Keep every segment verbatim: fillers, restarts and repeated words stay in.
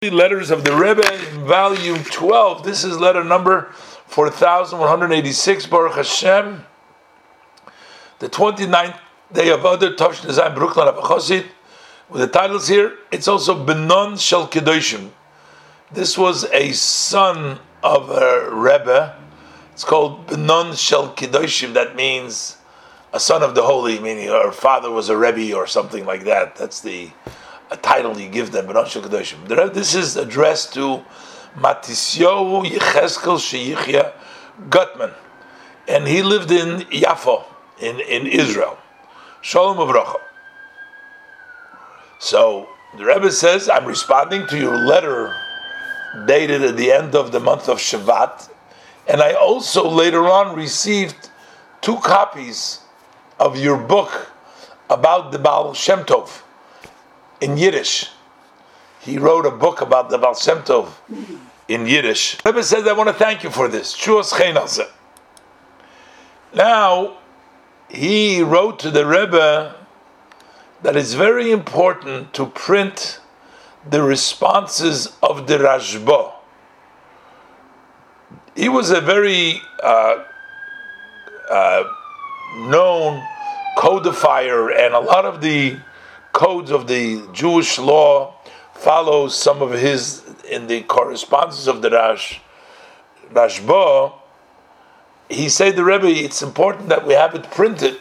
Letters of the Rebbe in volume twelve. This is letter number four thousand one hundred eighty-six, Baruch Hashem. The twenty-ninth day of Adar, Tavshin Zayin Brooklyn of Chosid. With the titles here, it's also Benon Shel Kedoshim. This was a son of a Rebbe. It's called Benon Shel Kedoshim. That means a son of the holy, meaning her father was a Rebbe or something like that. That's the a title you give them, Benon Shel Kedoshim. This is addressed to Matisyahu Yecheskel Sheyichya Gutman, and he lived in Yaffo, in, in Israel. Shalom Uvracha. So the Rebbe says, I'm responding to your letter dated at the end of the month of Shevat, and I also later on received two copies of your book about the Baal Shem Tov in Yiddish. He wrote a book about the Baal Shem Tov in Yiddish. The Rebbe says, I want to thank you for this. Now, he wrote to the Rebbe that it's very important to print the responses of the Rashba. He was a very uh, uh, known codifier, and a lot of the codes of the Jewish law follows some of his in the correspondence of the Rash Rashba. He said, the Rebbe, it's important that we have it printed,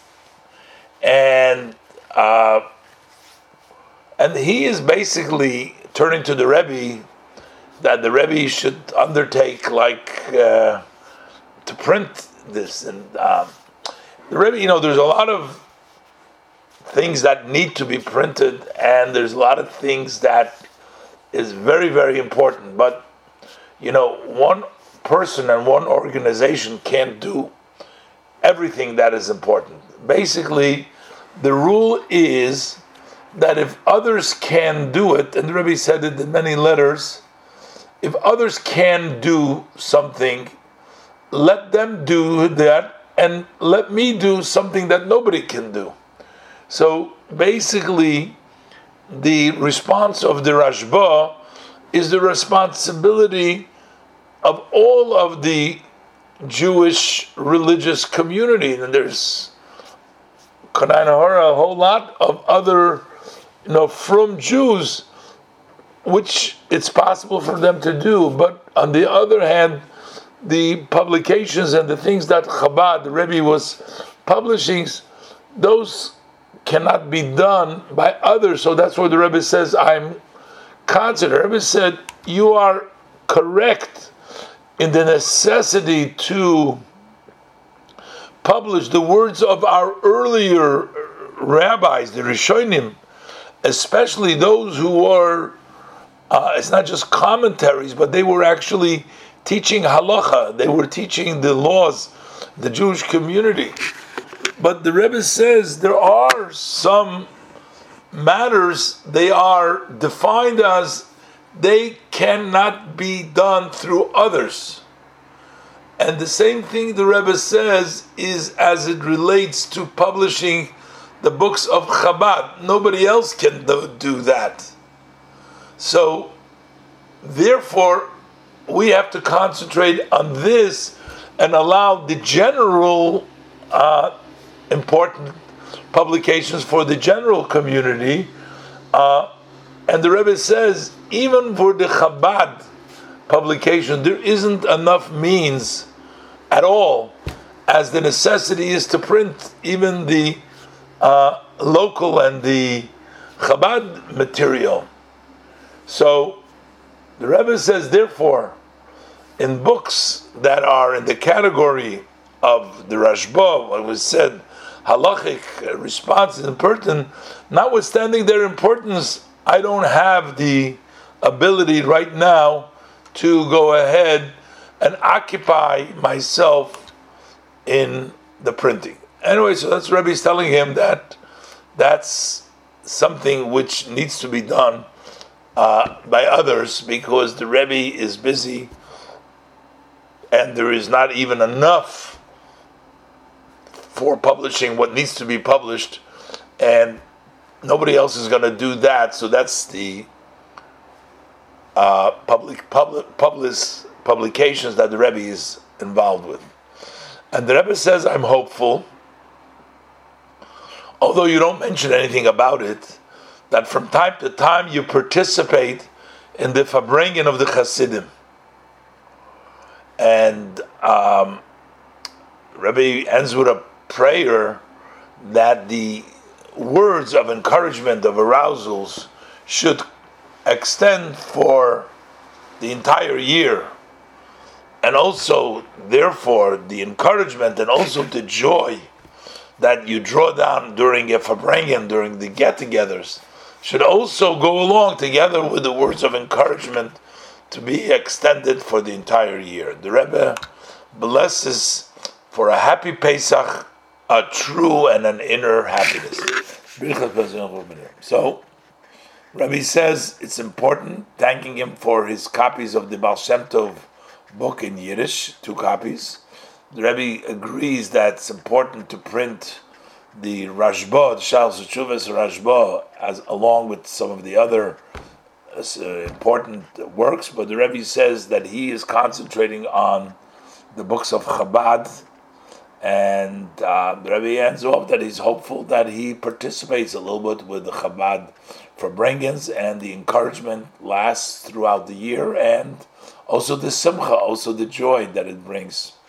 and uh, and he is basically turning to the Rebbe that the Rebbe should undertake like uh, to print this. And um, the Rebbe, you know, there's a lot of things that need to be printed, and there's a lot of things that is very, very important. But, you know, one person and one organization can't do everything that is important. Basically, the rule is that if others can do it, and the Rebbe said it in many letters, if others can do something, let them do that, and let me do something that nobody can do. So basically, the response of the Rashba is the responsibility of all of the Jewish religious community, and there's a whole lot of other, you know, from Jews, which it's possible for them to do. But on the other hand, the publications and the things that Chabad, the Rebbe, was publishing, those cannot be done by others. So that's where the Rebbe says, I'm confident. The Rebbe said, you are correct in the necessity to publish the words of our earlier rabbis, the Rishonim, especially those who are, uh, it's not just commentaries, but they were actually teaching halacha, they were teaching the laws, the Jewish community. But the Rebbe says there are some matters, they are defined as they cannot be done through others. And the same thing the Rebbe says is as it relates to publishing the books of Chabad. Nobody else can do that. So, therefore, we have to concentrate on this and allow the general uh, important publications for the general community. Uh, and the Rebbe says, even for the Chabad publication, there isn't enough means at all, as the necessity is to print even the uh, local and the Chabad material. So the Rebbe says, therefore, in books that are in the category of the Rashba, what was said, halachic responses and pertinent, notwithstanding their importance, I don't have the ability right now to go ahead and occupy myself in the printing. Anyway, so that's Rebbe's telling him that that's something which needs to be done uh, by others, because the Rebbe is busy and there is not even enough for publishing what needs to be published, and nobody else is going to do that. So that's the uh, public, public, public publications that the Rebbe is involved with. And the Rebbe says, I'm hopeful, although you don't mention anything about it, that from time to time you participate in the Farbrengen of the Hasidim. And um, Rebbe ends with a prayer that the words of encouragement, of arousals, should extend for the entire year. And also, therefore, the encouragement and also the joy that you draw down during a Farbrengen, during the get-togethers, should also go along together with the words of encouragement to be extended for the entire year. The Rebbe blesses for a happy Pesach, a true and an inner happiness. So, Rebbe says it's important, thanking him for his copies of the Baal Shem Tov book in Yiddish, two copies. The Rebbe agrees that it's important to print the Rashba, the Sha'al Shuvas Rashba, as along with some of the other uh, important works. But the Rebbe says that he is concentrating on the books of Chabad, and uh, the Rebbe ends off that he's hopeful that he participates a little bit with the Chabad Farbrengens, and the encouragement lasts throughout the year, and also the simcha, also the joy that it brings.